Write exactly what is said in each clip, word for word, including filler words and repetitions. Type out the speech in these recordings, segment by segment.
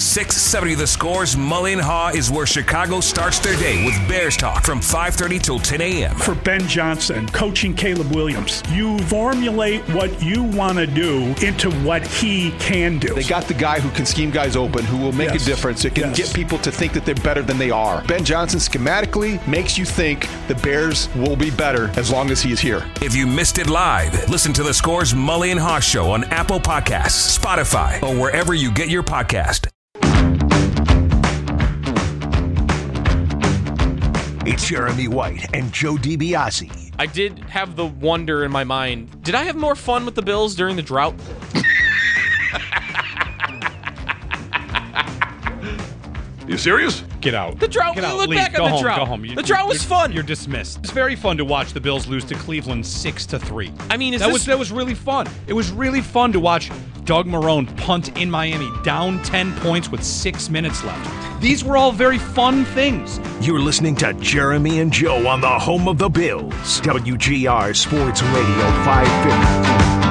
six seventy The Score's Mully and Haw is where Chicago starts their day with Bears talk from five thirty till ten a.m. For Ben Johnson, coaching Caleb Williams, you formulate what you want to do into what he can do. They got the guy who can scheme guys open, who will make Yes. a difference. It can Yes. get people to think that they're better than they are. Ben Johnson schematically makes you think the Bears will be better as long as he is here. If you missed it live, listen to The Score's Mully and Haw Show on Apple Podcasts, Spotify, or wherever you get your podcast. It's Jeremy White and Joe DiBiase. I did have the wonder in my mind, did I have more fun with the Bills during the drought? You serious? Get out. The drought, Get out. look Leave. back Go on the home. drought. Go home. You, the drought was you're, fun. You're dismissed. It's very fun to watch the Bills lose to Cleveland six to three. I mean, is that this... was that was really fun. It was really fun to watch Doug Marrone punt in Miami, down ten points with six minutes left. These were all very fun things. You're listening to Jeremy and Joe on the home of the Bills, W G R Sports Radio five fifty.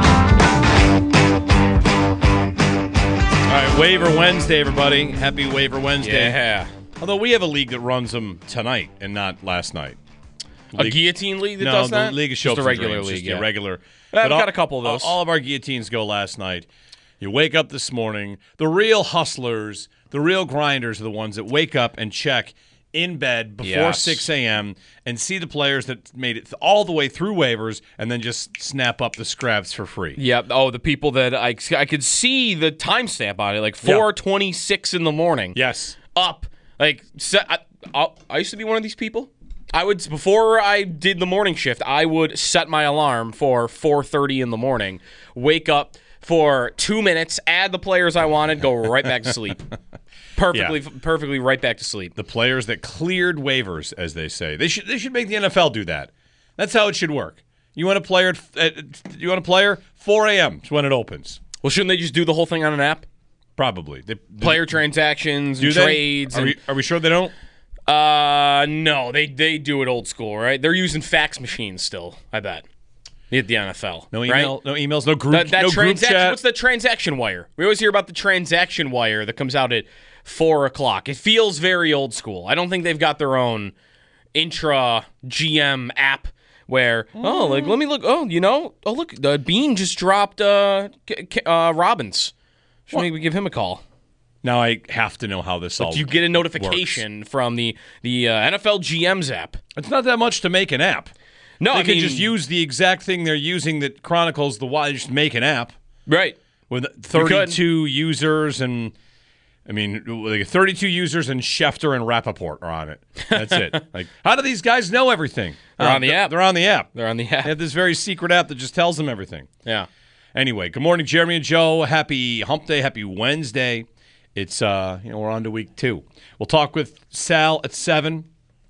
All right, Waiver Wednesday, everybody. Happy Waiver Wednesday. Yeah. Although we have a league that runs them tonight and not last night. A League, guillotine league that no, does the that? League of Just Shopes a and regular Dreams, league, just yeah. a regular. I've But got all- a couple of those. All of our guillotines go last night. You wake up this morning. The real hustlers, the real grinders are the ones that wake up and check in bed before Yes. six a.m. and see the players that made it all the way through waivers and then just snap up the scraps for free. Yeah. Oh, the people that I, I could see the timestamp on it, like four twenty-six in the morning. Yes. Up. Like, set, I, I, I used to be one of these people. I would, before I did the morning shift, I would set my alarm for four thirty in the morning, wake up for two minutes, add the players I wanted, go right back to sleep. Perfectly, Yeah. perfectly right back to sleep. The players that cleared waivers, as they say. They should they should make the N F L do that. That's how it should work. You want a player at, at you want a player four a.m. is when it opens. Well, shouldn't they just do the whole thing on an app? Probably. They, Player transactions, do and they? trades. Are and, we, are we sure they don't? Uh, no, they they do it old school, right? They're using fax machines still, I bet. At the N F L. No email, right? no emails, no group, That, that no group transaction, chat. what's the transaction wire? We always hear about the transaction wire that comes out at four o'clock. It feels very old school. I don't think they've got their own intra G M app where, oh, like, let me look. Oh, you know, oh, look, the Bean just dropped uh, K- K- uh, Robbins. Should maybe give him a call. Now I have to know how this all Do you get a notification works. from the, the uh, N F L G M's app? It's not that much to make an app. No, they I could mean, just use the exact thing they're using that chronicles the why. Just make an app right. with thirty-two users and, I mean, like thirty-two users and Schefter and Rappaport are on it. That's it. Like, how do these guys know everything? They're Uh, on the app. They're on the app. They're on the They app. have this very secret app that just tells them everything. Yeah. Anyway, good morning, Jeremy and Joe. Happy Hump Day. Happy Wednesday. It's uh, you know, we're on to week two. We'll talk with Sal at seven.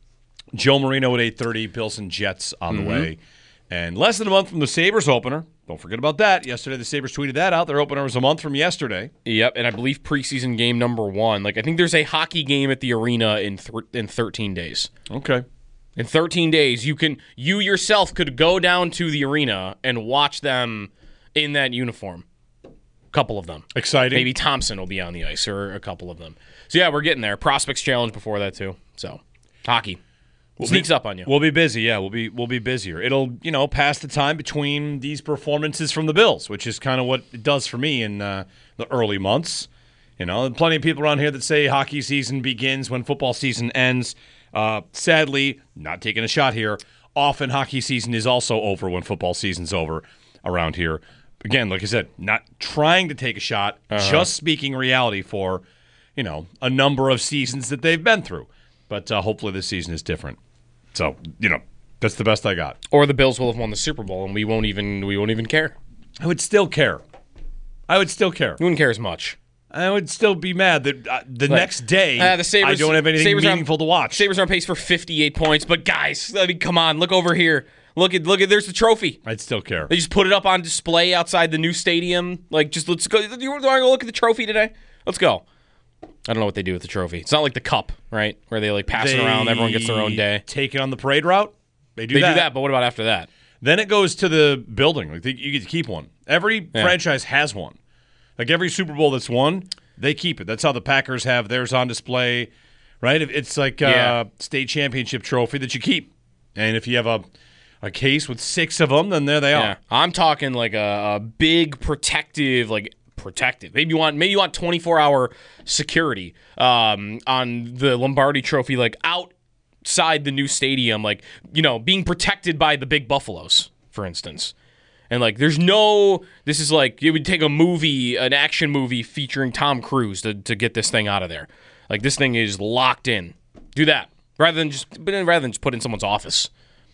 Joe Marino at eight thirty. Bills and Jets on Mm-hmm. the way. And less than a month from the Sabres opener. Don't forget about that. Yesterday, the Sabres tweeted that out. Their opener was a month from yesterday. Yep, and I believe preseason game number one. Like, I think there's a hockey game at the arena in th- in thirteen days. Okay. In thirteen days, you can you yourself could go down to the arena and watch them in that uniform. A couple of them. Exciting. Maybe Thompson will be on the ice, or a couple of them. So yeah, we're getting there. Prospects Challenge before that too. So hockey We'll sneaks be, up on you. We'll be busy. Yeah, we'll be we'll be busier. It'll you know pass the time between these performances from the Bills, which is kind of what it does for me in uh, the early months. You know, and plenty of people around here that say hockey season begins when football season ends. Uh, sadly, not taking a shot here. Often hockey season is also over when football season's over around here. Again, like I said, not trying to take a shot, Uh-huh. just speaking reality for you know a number of seasons that they've been through. But uh, hopefully this season is different. So, you know, that's the best I got. Or the Bills will have won the Super Bowl, and we won't even we won't even care. I would still care. I would still care. We wouldn't care as much. I would still be mad that uh, the Like, next day uh, the Sabres, I don't have anything Sabres are on- meaningful to watch. Sabres are on pace for fifty-eight points, but guys, I mean, come on, look over here. Look at look at there's the trophy. I'd still care. They just put it up on display outside the new stadium. Like, just let's go. You want to go look at the trophy today? Let's go. I don't know what they do with the trophy. It's not like the cup, right? Where they like pass it around, everyone gets their own day. Take it on the parade route. They do They that. do that, but what about after that? Then it goes to the building. Like they, you get to keep one. Every Yeah. franchise has one. Like every Super Bowl that's won, they keep it. That's how the Packers have theirs on display, right? It's like a Yeah. state championship trophy that you keep. And if you have a a case with six of them, then there they Yeah, are. I'm talking like a, a big protective, like protective. Maybe you want maybe you want twenty-four hour security um, on the Lombardi Trophy, like outside the new stadium, like you know, being protected by the big Buffaloes, for instance. And like, there's no. This is like it would take a movie, an action movie featuring Tom Cruise to to get this thing out of there. Like this thing is locked in. Do that rather than just rather than just put it in someone's office.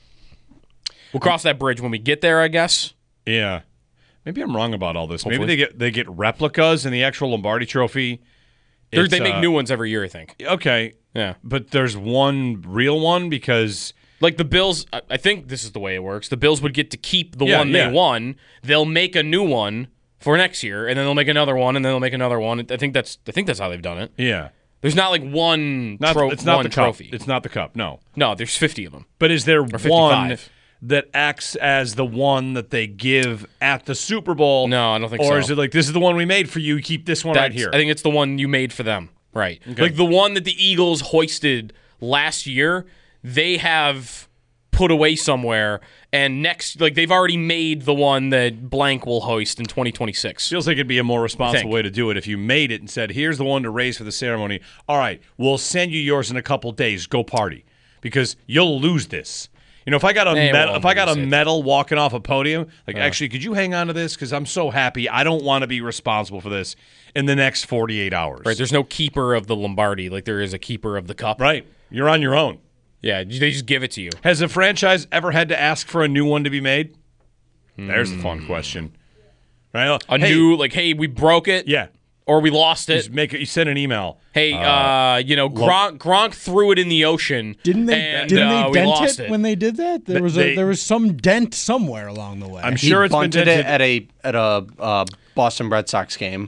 We'll cross that bridge when we get there, I guess. Yeah. Maybe I'm wrong about all this. Hopefully. Maybe they get they get replicas in the actual Lombardi Trophy. They're- It's, They make uh, new ones every year, I think. Okay. Yeah. But there's one real one because Like the Bills, I I think this is the way it works. The Bills would get to keep the Yeah, one yeah. they won. They'll make a new one for next year, and then they'll make another one, and then they'll make another one. I think that's I think that's how they've done it. yeah. There's not like one, Not, tro- it's not one the cup. trophy. It's not the cup. No. No, there's fifty of them. But is there one fifty-five. that acts as the one that they give at the Super Bowl? No, I don't think or so. Or is it like, this is the one we made for you, keep this one right That's- here? I think it's the one you made for them. Right. Like the one that the Eagles hoisted last year, they have put away somewhere, and next, like they've already made the one that blank will hoist in twenty twenty-six. Feels like it'd be a more responsible Think. way to do it if you made it and said, here's the one to raise for the ceremony. All right, we'll send you yours in a couple days. Go party. Because you'll lose this. You know, if I got a They medal, won't if I got a lose it. medal walking off a podium, like, actually, could you hang on to this? Because I'm so happy. I don't want to be responsible for this in the next forty-eight hours. Right. There's no keeper of the Lombardi like there is a keeper of the cup. Right. You're on your own. Yeah, they just give it to you. Has a franchise ever had to ask for a new one to be made? There's the fun question. Right? A Hey, new, like, hey, we broke it. Yeah. Or we lost it. Just make it. You send an email. Hey, uh, you know, Gronk, Gronk threw it in the ocean. Didn't they? And, didn't uh, they we dent lost it, it when they did that? There Th- was they- a there was some dent somewhere along the way. I'm He sure it's been bunted dented. it at a at a uh, Boston Red Sox game.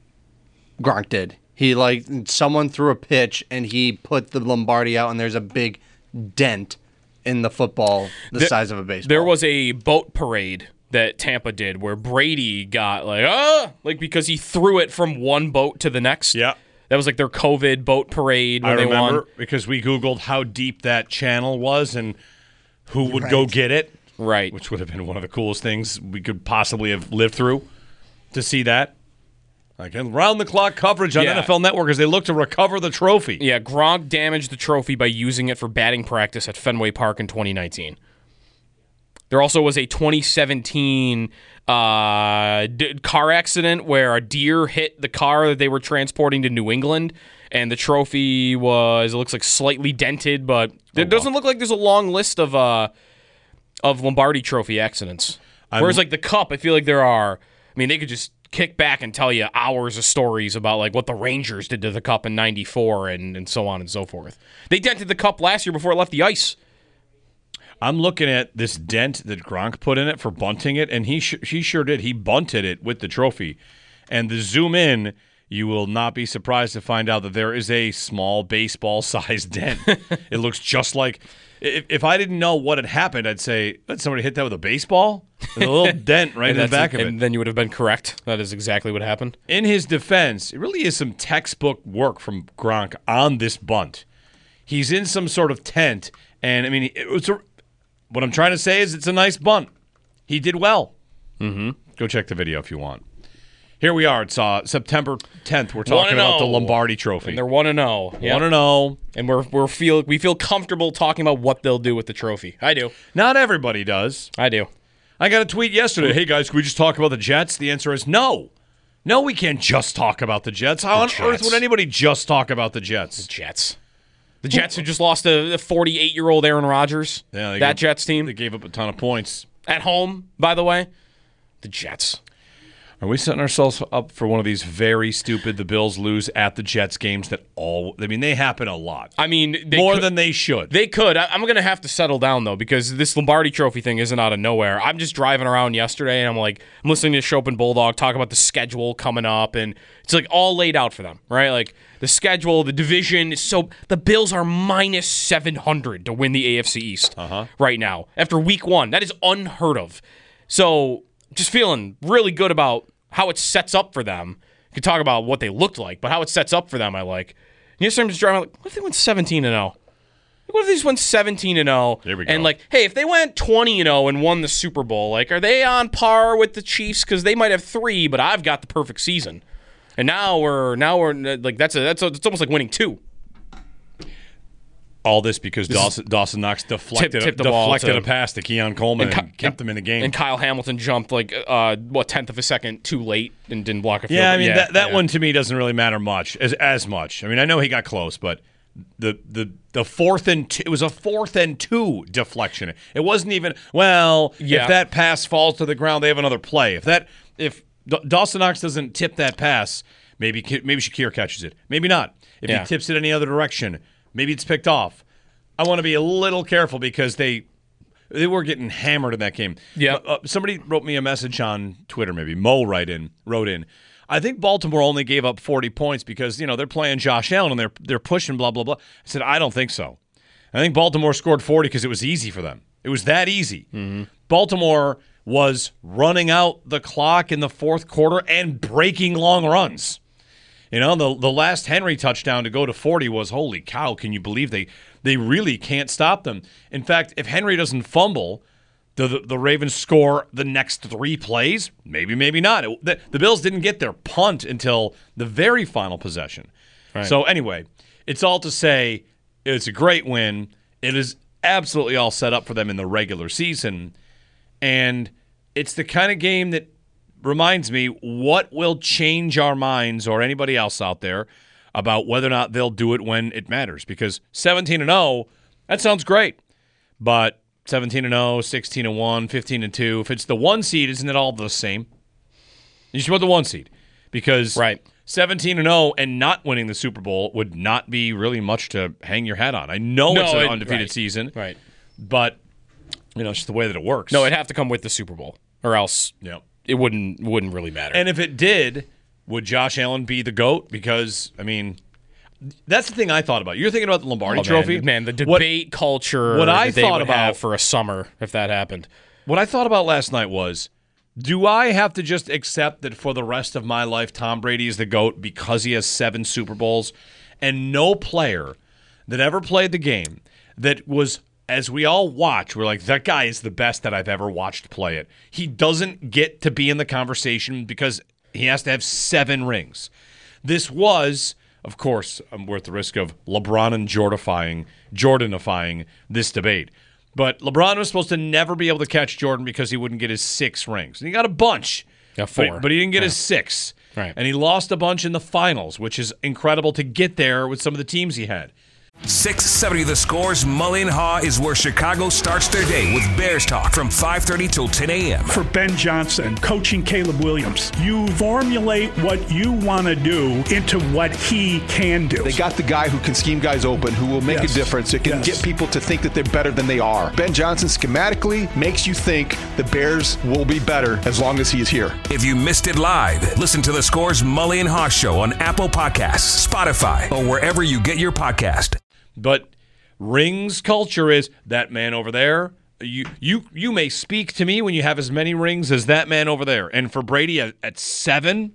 Gronk did. He like someone threw a pitch and he put the Lombardi out, and there's a big dent in the football the There- size of a baseball. There was a boat parade that Tampa did where Brady got like, ah, like because he threw it from one boat to the next. Yeah. That was like their COVID boat parade when I they remember won. because we Googled how deep that channel was and who would go get it, Right. which would have been one of the coolest things we could possibly have lived through to see that. Like round the clock coverage on Yeah. N F L Network as they look to recover the trophy. Yeah, Gronk damaged the trophy by using it for batting practice at Fenway Park in twenty nineteen. There also was a twenty seventeen uh, d- car accident where a deer hit the car that they were transporting to New England, and the trophy was, it looks like slightly dented, but it doesn't look like there's a long list of uh, of Lombardi Trophy accidents. Whereas, like, the Cup, I feel like there are, I mean, they could just kick back and tell you hours of stories about, like, what the Rangers did to the Cup in ninety-four and, and so on and so forth. They dented the Cup last year before it left the ice. I'm looking at this dent that Gronk put in it for bunting it, and he sh- he sure did. He bunted it with the trophy. And the zoom in, you will not be surprised to find out that there is a small baseball-sized dent. It looks just like if, if I didn't know what had happened, I'd say, did somebody hit that with a baseball? There's a little dent right in the that's- back of it. And then you would have been correct. That is exactly what happened. In his defense, it really is some textbook work from Gronk on this bunt. He's in some sort of tent, and I mean, it was a, what I'm trying to say is it's a nice bunt. He did well. Mm-hmm. Go check the video if you want. Here we are. It's uh, September tenth. We're talking about the Lombardi Trophy. And they're one and zero. One and zero. And we're we're feel we feel comfortable talking about what they'll do with the trophy. I do. Not everybody does. I do. I got a tweet yesterday. Hey guys, can we just talk about the Jets? The answer is no. No, we can't just talk about the Jets. How on Jets. earth would anybody just talk about the Jets? Jets. The Jets who just lost a forty-eight-year-old Aaron Rodgers. Yeah, they that gave- Jets team They gave up a ton of points. at home, by the way. The Jets. Are we setting ourselves up for one of these very stupid the Bills lose at the Jets games that all I mean they happen a lot. I mean, they more could, than they should. They could. I, I'm going to have to settle down, though, because this Lombardi Trophy thing isn't out of nowhere. I'm just driving around yesterday, and I'm like, I'm listening to Schopp and Bulldog talk about the schedule coming up, and it's like all laid out for them, right? Like the schedule, the division. is So the Bills are minus seven hundred to win the A F C East Uh-huh. right now after week one. That is unheard of. So just feeling really good about how it sets up for them. could talk about what they looked like, but how it sets up for them, I like. And yesterday I'm just driving, like, what if they went seventeen and oh? What if they just went seventeen and oh? There we go. And, like, hey, if they went twenty and oh and won the Super Bowl, like, are they on par with the Chiefs? Because they might have three, but I've got the perfect season. And now we're, now we're, like, that's a, that's a, it's almost like winning two. All this because this Dawson, Dawson Knox deflected, tip, tip the deflected to, a pass to Keon Coleman and, and, and kept them in the game. And Kyle Hamilton jumped like uh, what tenth of a second too late and didn't block a field. Yeah, I mean yeah, that, that yeah. one to me doesn't really matter much as as much. I mean, I know he got close, but the the the fourth and two, it was a fourth and two deflection. It wasn't even well. Yeah. If that pass falls to the ground, they have another play. If that if D- Dawson Knox doesn't tip that pass, maybe maybe Shakir catches it. Maybe not. If yeah. he tips it any other direction, maybe it's picked off. I want to be a little careful because they they were getting hammered in that game. Yeah. Uh, uh, somebody wrote me a message on Twitter, maybe Mo write in, wrote in. I think Baltimore only gave up forty points because, you know, they're playing Josh Allen and they're they're pushing blah blah blah. I said I don't think so. I think Baltimore scored forty because it was easy for them. It was that easy. Mm-hmm. Baltimore was running out the clock in the fourth quarter and breaking long runs. You know, the the last Henry touchdown to go to forty was, holy cow, can you believe they they really can't stop them. In fact, if Henry doesn't fumble, the the, the Ravens score the next three plays, maybe, maybe not. It, the, the Bills didn't get their punt until the very final possession. Right. So anyway, it's all to say it's a great win. It is absolutely all set up for them in the regular season. And it's the kind of game that reminds me what will change our minds or anybody else out there about whether or not they'll do it when it matters. Because seventeen and oh, that sounds great. But seventeen and oh, sixteen and one, fifteen and two, if it's the one seed, isn't it all the same? You should want the one seed. Because right. seventeen and oh and not winning the Super Bowl would not be really much to hang your hat on. I know no, it's an it, undefeated right, season. Right. But, you know, it's just the way that it works. No, it'd have to come with the Super Bowl, or else yeah. it wouldn't wouldn't really matter. And if it did, would Josh Allen be the GOAT? Because, I mean, that's the thing I thought about. You're thinking about the Lombardi oh, Trophy? Man, man the debate what, culture what I that they thought would about, have for a summer if that happened. What I thought about last night was, do I have to just accept that for the rest of my life, Tom Brady is the GOAT because he has seven Super Bowls, and no player that ever played the game that was, as we all watch, we're like, that guy is the best that I've ever watched play it. He doesn't get to be in the conversation because he has to have seven rings. This was, of course, I'm worth the risk of LeBron and Jordanifying, Jordanifying this debate. But LeBron was supposed to never be able to catch Jordan because he wouldn't get his six rings. And he got a bunch. Got four. But, but he didn't get yeah. his six. Right. And he lost a bunch in the finals, which is incredible to get there with some of the teams he had. six seventy The Score's Mully and Haw is where Chicago starts their day with Bears talk from five thirty till ten a.m. For Ben Johnson, coaching Caleb Williams, you formulate what you want to do into what he can do. They got the guy who can scheme guys open, who will make yes. a difference. It can yes. get people to think that they're better than they are. Ben Johnson schematically makes you think the Bears will be better as long as he is here. If you missed it live, listen to The Score's Mully and Haw Show on Apple Podcasts, Spotify, or wherever you get your podcast. But rings culture is that man over there. You you you may speak to me when you have as many rings as that man over there. And for Brady at, at seven,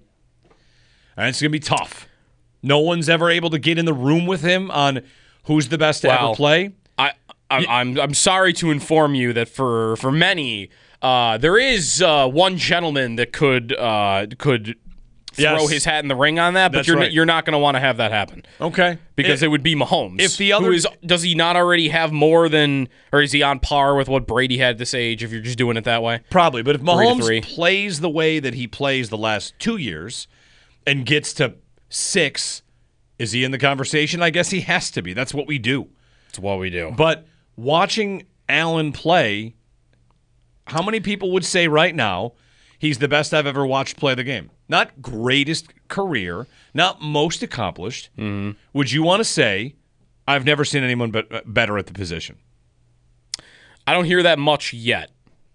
and it's going to be tough. No one's ever able to get in the room with him on who's the best to wow. ever play. I, I I'm I'm sorry to inform you that for for many, uh, there is uh, one gentleman that could uh, could. Throw yes. his hat in the ring on that, but That's you're right. n- you're not going to want to have that happen. Okay, because it, it would be Mahomes. If the other who is, does he not already have more than, or is he on par with what Brady had at this age? If you're just doing it that way, probably. But if three to Mahomes three. plays the way that he plays the last two years and gets to six, is he in the conversation? I guess he has to be. That's what we do. That's what we do. But watching Allen play, how many people would say right now he's the best I've ever watched play the game? Not greatest career, not most accomplished. Mm-hmm. Would you want to say, I've never seen anyone but better at the position? I don't hear that much yet,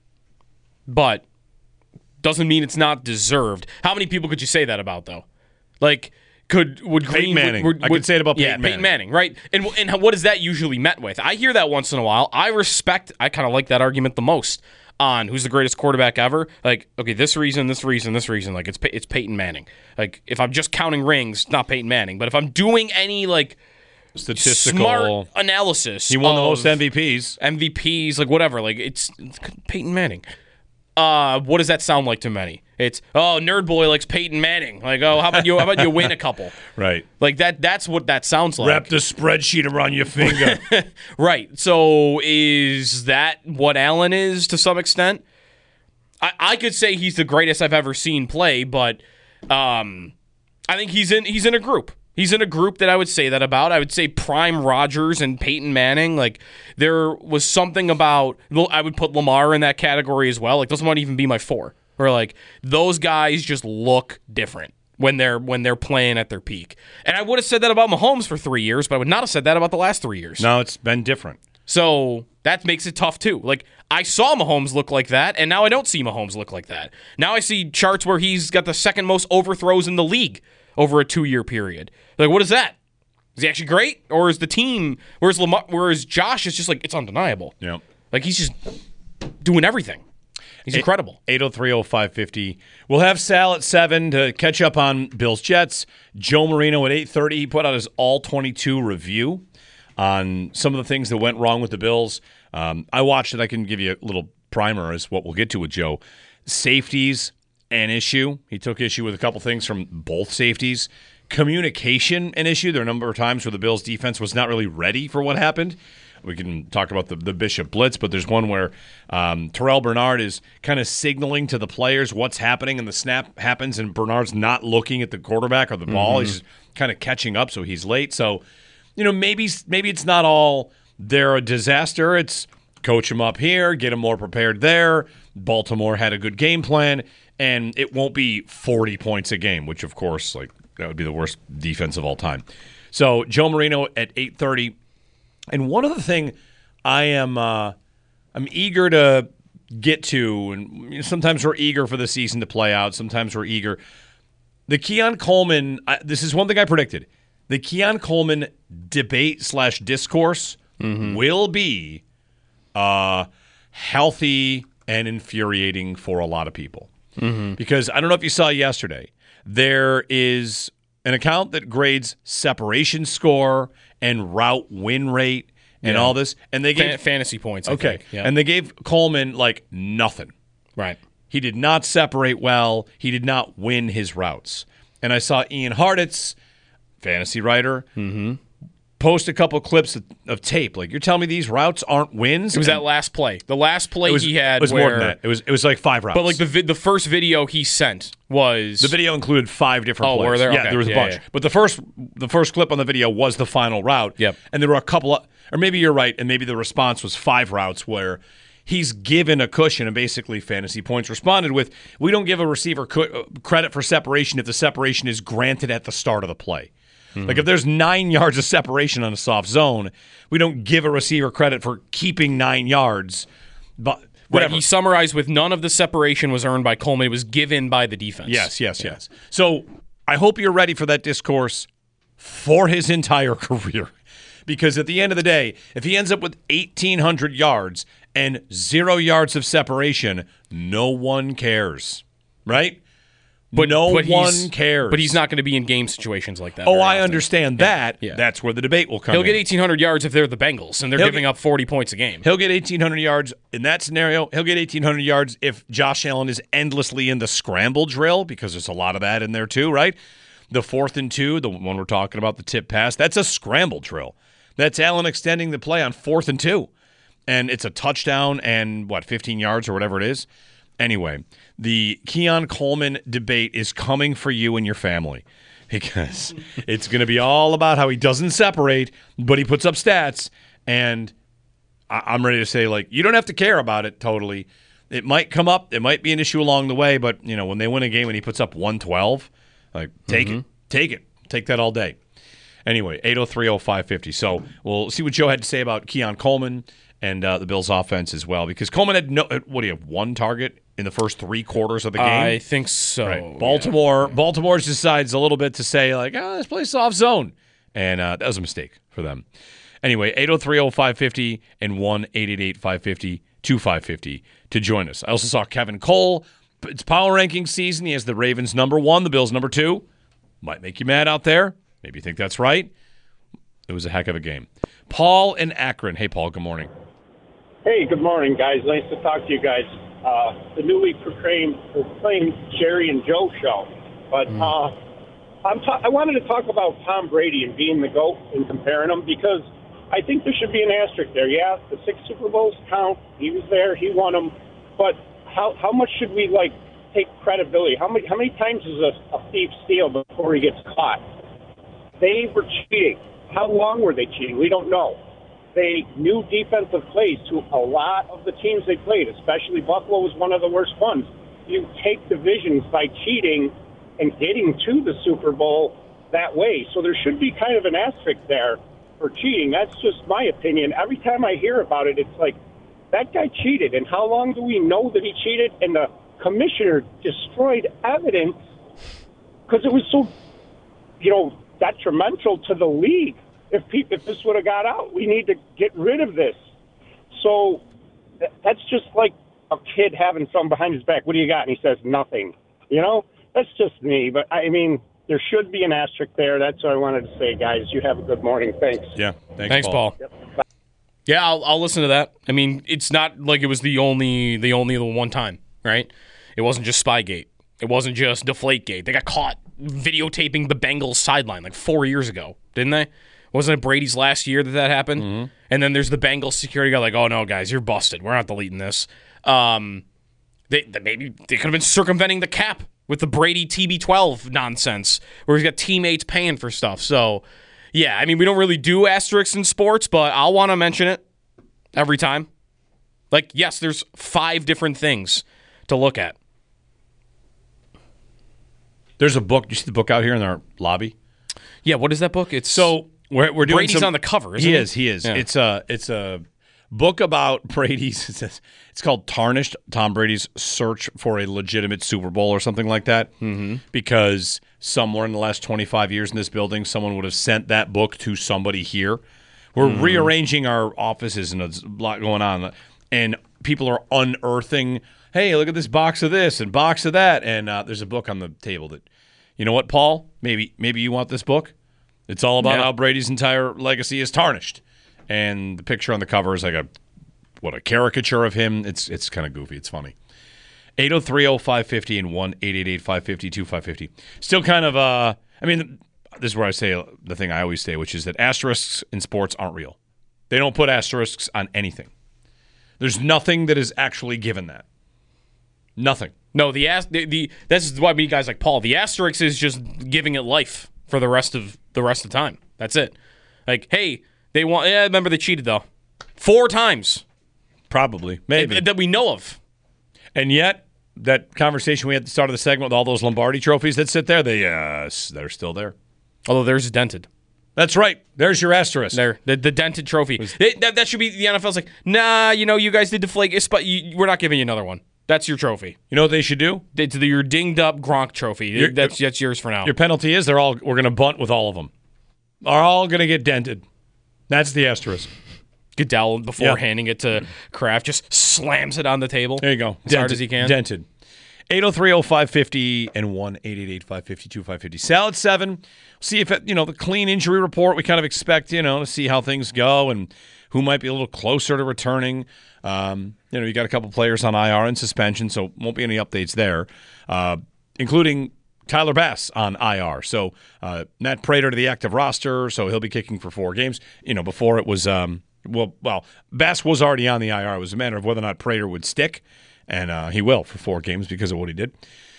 but doesn't mean it's not deserved. How many people could you say that about, though? Like, could would Peyton Green, Manning? Would, would, I could say it about Peyton yeah, Manning. Peyton Manning, right? And and what is that usually met with? I hear that once in a while. I respect. I kind of like that argument the most. on who's the greatest quarterback ever, like, okay, this reason, this reason, this reason, like, it's it's Peyton Manning. Like, if I'm just counting rings, not Peyton Manning. But if I'm doing any, like, statistical smart analysis, he won the of most M V Ps. M V Ps, like, whatever, like, it's, it's Peyton Manning. Uh, what does that sound like to many? It's, oh, Nerd Boy likes Peyton Manning. Like, oh, how about you? How about you win a couple? Right. Like that. That's what that sounds like. Wrap the spreadsheet around your finger. Right. So is that what Allen is to some extent? I, I could say he's the greatest I've ever seen play, but um, I think he's in he's in a group. He's in a group that I would say that about. I would say prime Rodgers and Peyton Manning. Like, there was something about, I would put Lamar in that category as well. Like, those might even be my four. Where, like, those guys just look different when they're when they're playing at their peak. And I would have said that about Mahomes for three years, but I would not have said that about the last three years. No, it's been different. So that makes it tough, too. Like, I saw Mahomes look like that, and now I don't see Mahomes look like that. Now I see charts where he's got the second most overthrows in the league over a two-year period. Like, what is that? Is he actually great? Or is the team, whereas Lamar, whereas Josh is just like, it's undeniable. Yeah. Like, he's just doing everything. He's Eight, incredible. eight oh three oh five fifty. We'll have Sal at seven to catch up on Bills Jets. Joe Marino at eight thirty. He put out his all twenty-two review on some of the things that went wrong with the Bills. Um, I watched it. I can give you a little primer as what we'll get to with Joe. Safeties, an issue. He took issue with a couple things from both safeties. Communication, an issue. There are a number of times where the Bills' defense was not really ready for what happened. We can talk about the, the Bishop Blitz, but there's one where um, Terrell Bernard is kind of signaling to the players what's happening, and the snap happens, and Bernard's not looking at the quarterback or the ball. Mm-hmm. He's kind of catching up, so he's late. So, you know, maybe maybe it's not all they're a disaster. It's coach them up here, get them more prepared there. Baltimore had a good game plan, and it won't be forty points a game, which, of course, like that would be the worst defense of all time. So Joe Marino at eight thirty. And one other thing I am uh, I'm eager to get to, and sometimes we're eager for the season to play out. Sometimes we're eager. The Keon Coleman, I, this is one thing I predicted. The Keon Coleman debate slash discourse mm-hmm. will be uh, healthy and infuriating for a lot of people. Mm-hmm. Because I don't know if you saw yesterday, there is an account that grades separation score and route win rate and yeah. all this, and they gave Fan- fantasy points. I okay, think. Yeah. And they gave Coleman like nothing. Right. He did not separate well. He did not win his routes. And I saw Ian Hartitz, fantasy writer, mm-hmm. post a couple clips of, of tape. Like, you're telling me these routes aren't wins? It was and that last play. The last play was, he had. It was where, more than that. It was it was like five routes. But like the vi- the first video he sent was the video included five different. Oh, plays. were there? Yeah, okay. there was a yeah, bunch. Yeah. But the first the first clip on the video was the final route. Yep. And there were a couple of, or maybe you're right, and maybe the response was five routes where he's given a cushion, and basically Fantasy Points responded with, we don't give a receiver cu- credit for separation if the separation is granted at the start of the play. Mm-hmm. Like if there's nine yards of separation on a soft zone, we don't give a receiver credit for keeping nine yards. But whatever. Right, he summarized with none of the separation was earned by Coleman. It was given by the defense. Yes, yes, yeah. yes. So I hope you're ready for that discourse for his entire career. Because at the end of the day, if he ends up with eighteen hundred yards and zero yards of separation, no one cares, right? But no but one cares. But he's not going to be in game situations like that. Oh, I often. understand that. Yeah. Yeah. That's where the debate will come He'll in. get eighteen hundred yards if they're the Bengals, and they're He'll giving get, up forty points a game. He'll get eighteen hundred yards in that scenario. He'll get eighteen hundred yards if Josh Allen is endlessly in the scramble drill, because there's a lot of that in there too, right? The fourth and two, the one we're talking about, the tip pass, that's a scramble drill. That's Allen extending the play on fourth and two. And it's a touchdown and, what, fifteen yards or whatever it is? Anyway, the Keon Coleman debate is coming for you and your family because it's going to be all about how he doesn't separate, but he puts up stats. And I- I'm ready to say, like, you don't have to care about it totally. It might come up. It might be an issue along the way. But, you know, when they win a game and he puts up one twelve, like, take mm-hmm. it. Take it. Take that all day. Anyway, eight oh three oh five fifty. So we'll see what Joe had to say about Keon Coleman and uh, the Bills' offense as well. Because Coleman had, no, what do you have, one target in the first three quarters of the game? I think so. Right. Baltimore, yeah. Baltimore decides a little bit to say, like, oh, let's play soft zone. And uh, that was a mistake for them. Anyway, eight oh three oh five fifty and one eight eight eight five five zero two five fifty to join us. I also saw Kevin Cole. It's power ranking season. He has the Ravens number one, the Bills number two. Might make you mad out there. Maybe you think that's right. It was a heck of a game. Paul in Akron. Hey, Paul, good morning. Hey, good morning, guys. Nice to talk to you guys. Uh, the newly proclaimed, proclaimed Jerry and Joe show. But Mm. uh, I'm ta- I wanted to talk about Tom Brady and being the GOAT and comparing him because I think there should be an asterisk there. Yeah, the six Super Bowls count. He was there. He won them. But how how much should we, like, take credibility? How many, how many times does a, a thief steal before he gets caught? They were cheating. How long were they cheating? We don't know. They knew defensive plays to a lot of the teams they played, especially Buffalo was one of the worst ones. You take divisions by cheating and getting to the Super Bowl that way. So there should be kind of an asterisk there for cheating. That's just my opinion. Every time I hear about it, it's like, that guy cheated. And how long do we know that he cheated? And the commissioner destroyed evidence because it was so, you know, detrimental to the league. If people, if this would have got out, we need to get rid of this. So th- that's just like a kid having something behind his back. What do you got? And he says nothing. You know, that's just me. But I mean, there should be an asterisk there. That's what I wanted to say, guys. You have a good morning. Thanks. Yeah. Thanks, Thanks, Paul. Paul. Yep. Yeah, I'll, I'll listen to that. I mean, it's not like it was the only the only the one time, right? It wasn't just Spygate. It wasn't just Deflategate. They got caught videotaping the Bengals sideline like four years ago, didn't they? Wasn't it Brady's last year that that happened? Mm-hmm. And then there's the Bengals security guy like, oh, no, guys, you're busted. We're not deleting this. Um, they, they Maybe they could have been circumventing the cap with the Brady T B twelve nonsense where he's got teammates paying for stuff. So, yeah, I mean, we don't really do asterisks in sports, but I'll want to mention it every time. Like, yes, there's five different things to look at. There's a book. You see the book out here in our lobby? Yeah, what is that book? It's so we're we're doing. Brady's some, on the cover. Isn't he he is. He is. Yeah. It's a it's a book about Brady's. It's, it's called Tarnished: Tom Brady's Search for a Legitimate Super Bowl or something like that. Mm-hmm. Because somewhere in the last twenty-five years in this building, someone would have sent that book to somebody here. We're mm-hmm. rearranging our offices, and there's a lot going on, and people are unearthing. Hey, look at this box of this and box of that, and uh, there's a book on the table that, you know what, Paul? Maybe maybe you want this book. It's all about yeah. how Brady's entire legacy is tarnished, and the picture on the cover is like a what a caricature of him. It's it's kind of goofy. It's funny. eight oh three oh five fifty and one eight eight eight five fifty two five fifty. Still kind of uh, I mean, this is where I say the thing I always say, which is that asterisks in sports aren't real. They don't put asterisks on anything. There's nothing that is actually given that. Nothing. No, the, the the this is why we guys like Paul. The asterisk is just giving it life for the rest of the rest of the time. That's it. Like, hey, they want. Yeah, remember they cheated though, four times, probably, maybe that, that we know of. And yet, that conversation we had at the start of the segment with all those Lombardi trophies that sit there, they uh, they're still there. Although theirs is dented. That's right. There's your asterisk. There, the, the dented trophy. They, that that should be the N F L's like, nah, you know, you guys did deflate, but you, we're not giving you another one. That's your trophy. You know what they should do? It's the, your dinged up Gronk trophy. Your, that's that's yours for now. Your penalty is they're all we're going to bunt with all of them. Are all going to get dented. That's the asterisk. Goodell, before yeah. handing it to Kraft, just slams it on the table. There you go. As dented, hard as he can. Dented. eight oh three oh five fifty and one eight eight eight five five two five five zero. Salad seven. See if, it, you know, the clean injury report, we kind of expect, you know, to see how things go and who might be a little closer to returning. Um, you know, you got a couple players on I R and suspension, so won't be any updates there, uh, including Tyler Bass on I R. So uh, Matt Prater to the active roster, so he'll be kicking for four games. You know, before it was, um, well, well, Bass was already on the I R. It was a matter of whether or not Prater would stick, and uh, he will for four games because of what he did.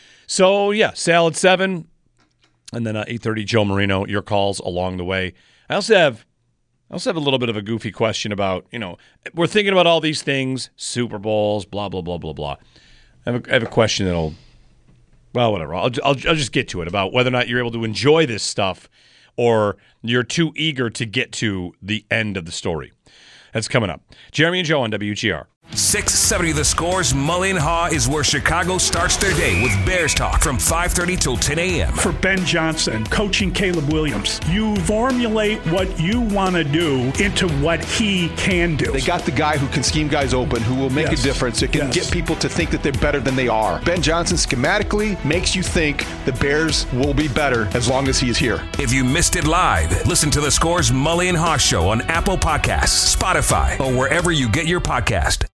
So, yeah, Salad seven, and then uh, eight thirty, Joe Marino, your calls along the way. I also have I also have a little bit of a goofy question about, you know, we're thinking about all these things, Super Bowls, blah, blah, blah, blah, blah. I have a, I have a question that'll, well, whatever. I'll, I'll, I'll just get to it about whether or not you're able to enjoy this stuff or you're too eager to get to the end of the story. That's coming up. Jeremy and Joe on W G R. six seventy The Score's Mully and Haw is where Chicago starts their day with Bears talk from five thirty till ten a.m. For Ben Johnson, coaching Caleb Williams, you formulate what you want to do into what he can do. They got the guy who can scheme guys open, who will make Yes. a difference. It can Yes. get people to think that they're better than they are. Ben Johnson schematically makes you think the Bears will be better as long as he is here. If you missed it live, listen to The Score's Mully and Haw Show on Apple Podcasts, Spotify, or wherever you get your podcast.